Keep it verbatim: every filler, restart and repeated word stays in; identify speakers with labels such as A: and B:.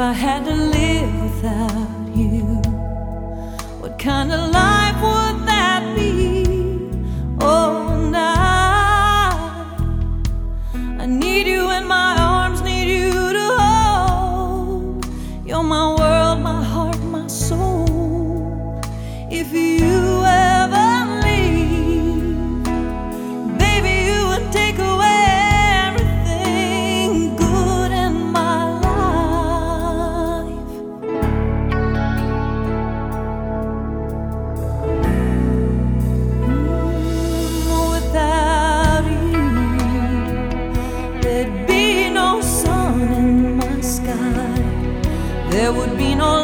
A: I had to live without you, what kind of life would that be? Oh, and I, I need you in my arms, need you to hold. You're my world, my heart, my soul. If you ever leave, baby, you would take away everything good in my life. Mm, without you, there'd be no sun in my sky. There would be no